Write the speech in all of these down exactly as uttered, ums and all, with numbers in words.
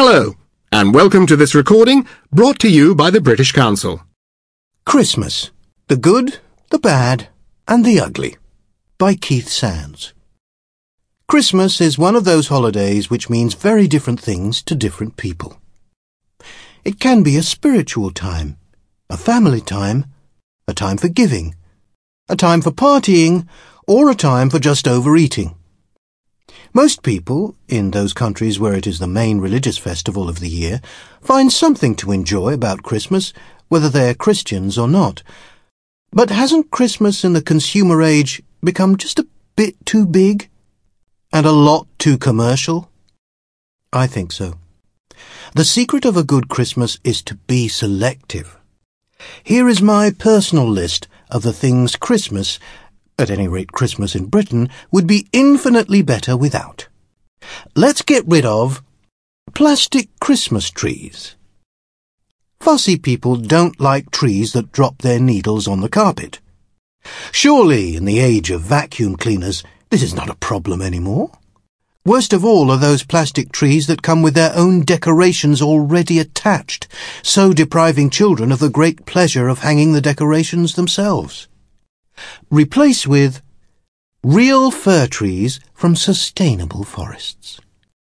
Hello, and welcome to this recording brought to you by the British Council. Christmas, the Good, the Bad, and the Ugly, by Keith Sands. Christmas is one of those holidays which means very different things to different people. It can be a spiritual time, a family time, a time for giving, a time for partying, or a time for just overeating. Most people, in those countries where it is the main religious festival of the year, find something to enjoy about Christmas, whether they're Christians or not. But hasn't Christmas in the consumer age become just a bit too big? And a lot too commercial? I think so. The secret of a good Christmas is to be selective. Here is my personal list of the things Christmas, at any rate Christmas in Britain, would be infinitely better without. Let's get rid of plastic Christmas trees. Fussy people don't like trees that drop their needles on the carpet. Surely, in the age of vacuum cleaners, this is not a problem anymore. Worst of all are those plastic trees that come with their own decorations already attached, so depriving children of the great pleasure of hanging the decorations themselves. Replace with real fir trees from sustainable forests.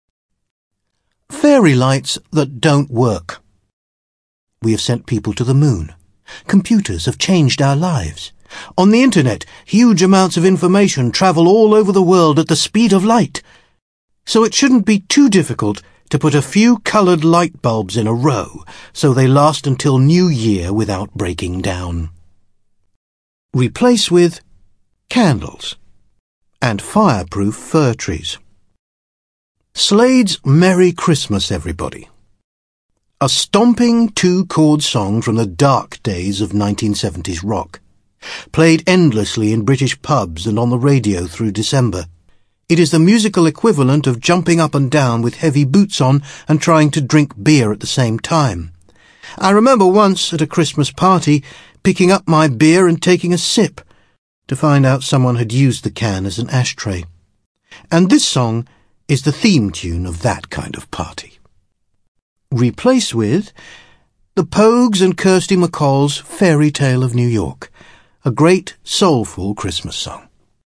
Fairy lights that don't work. We have sent people to the moon. Computers have changed our lives. On the internet, huge amounts of information travel all over the world at the speed of light. So it shouldn't be too difficult to put a few coloured light bulbs in a row so they last until New Year without breaking down. Replace with candles and fireproof fir trees. Slade's Merry Christmas, everybody. A stomping two-chord song from the dark days of nineteen seventies rock, played endlessly in British pubs and on the radio through December. It is the musical equivalent of jumping up and down with heavy boots on and trying to drink beer at the same time. I remember once at a Christmas party picking up my beer and taking a sip to find out someone had used the can as an ashtray. And this song is the theme tune of that kind of party. Replace with the Pogues and Kirsty MacColl's Fairy Tale of New York, a great soulful Christmas song.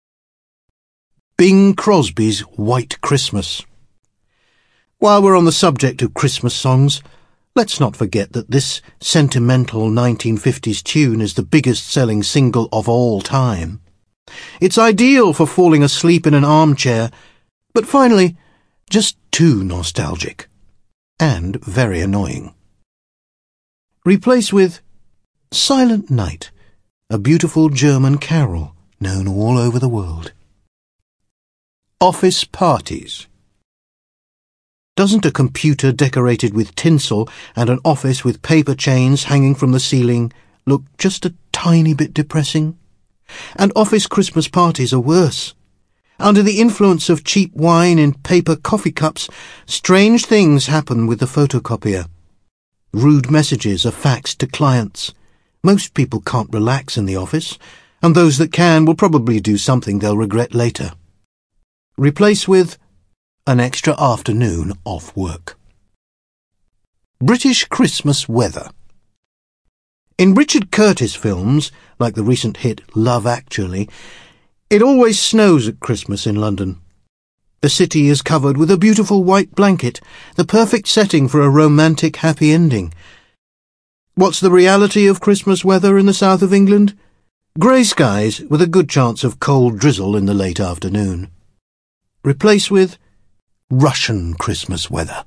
Bing Crosby's White Christmas. While we're on the subject of Christmas songs, let's not forget that this sentimental nineteen fifties tune is the biggest-selling single of all time. It's ideal for falling asleep in an armchair, but finally, just too nostalgic. And very annoying. Replace with Silent Night, a beautiful German carol known all over the world. Office parties. Doesn't a computer decorated with tinsel and an office with paper chains hanging from the ceiling look just a tiny bit depressing? And office Christmas parties are worse. Under the influence of cheap wine in paper coffee cups, strange things happen with the photocopier. Rude messages are faxed to clients. Most people can't relax in the office, and those that can will probably do something they'll regret later. Replace with an extra afternoon off work. British Christmas weather. In Richard Curtis films, like the recent hit Love Actually, it always snows at Christmas in London. The city is covered with a beautiful white blanket, the perfect setting for a romantic happy ending. What's the reality of Christmas weather in the south of England? Grey skies with a good chance of cold drizzle in the late afternoon. Replace with Russian Christmas weather.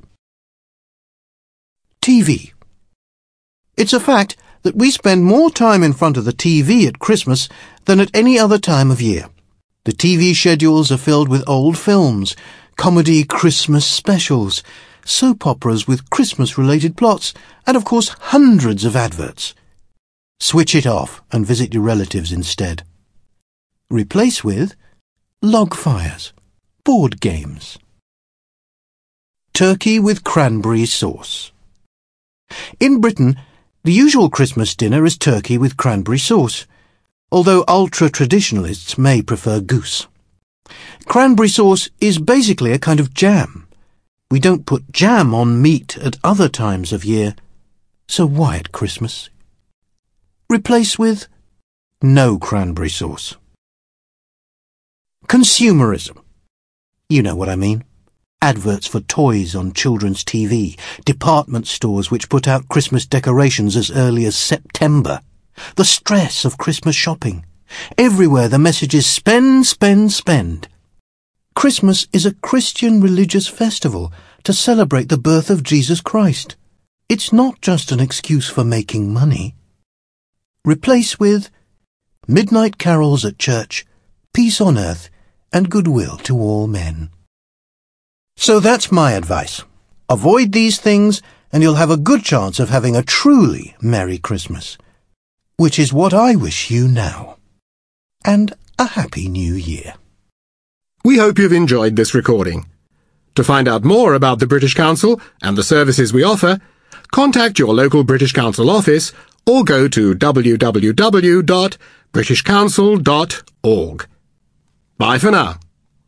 T V. It's a fact that we spend more time in front of the T V at Christmas than at any other time of year. The T V schedules are filled with old films, comedy Christmas specials, soap operas with Christmas-related plots, and of course hundreds of adverts. Switch it off and visit your relatives instead. Replace with log fires, board games. Turkey with cranberry sauce. In Britain, the usual Christmas dinner is turkey with cranberry sauce, although ultra-traditionalists may prefer goose. Cranberry sauce is basically a kind of jam. We don't put jam on meat at other times of year, so why at Christmas? Replace with no cranberry sauce. Consumerism. You know what I mean. Adverts for toys on children's T V, department stores which put out Christmas decorations as early as September, the stress of Christmas shopping. Everywhere the message is spend, spend, spend. Christmas is a Christian religious festival to celebrate the birth of Jesus Christ. It's not just an excuse for making money. Replace with midnight carols at church, peace on earth, and goodwill to all men. So that's my advice. Avoid these things and you'll have a good chance of having a truly Merry Christmas, which is what I wish you now. And a Happy New Year. We hope you've enjoyed this recording. To find out more about the British Council and the services we offer, contact your local British Council office or go to w w w dot british council dot org. Bye for now.